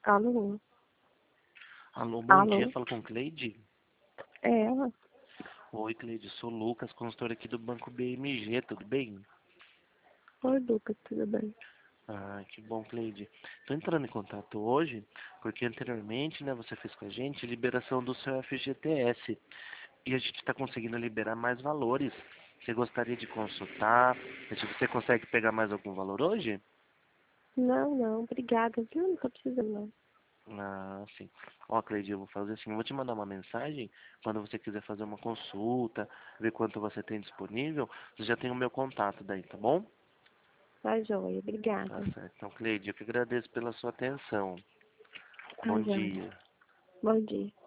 Alô? Alô, bom dia. Alô? Fala com Cleide. É ela? Oi, Cleide. Sou Lucas, consultor aqui do Banco BMG. Tudo bem? Oi, Lucas, tudo bem? Ah, que bom, Cleide. Tô entrando em contato hoje porque anteriormente, né, você fez com a gente a liberação do seu FGTS e a gente está conseguindo liberar mais valores. Você gostaria de consultar? Você consegue pegar mais algum valor hoje? Não, obrigada, viu? Não tô precisando, não. Ah, sim. Ó, Cleide, eu vou fazer assim, eu vou te mandar uma mensagem, quando você quiser fazer uma consulta, ver quanto você tem disponível, você já tem o meu contato daí, tá bom? Tá joia, Tá obrigada. certo. Então, Cleide, eu que agradeço pela sua atenção. Tá Bom joia. dia. Bom dia.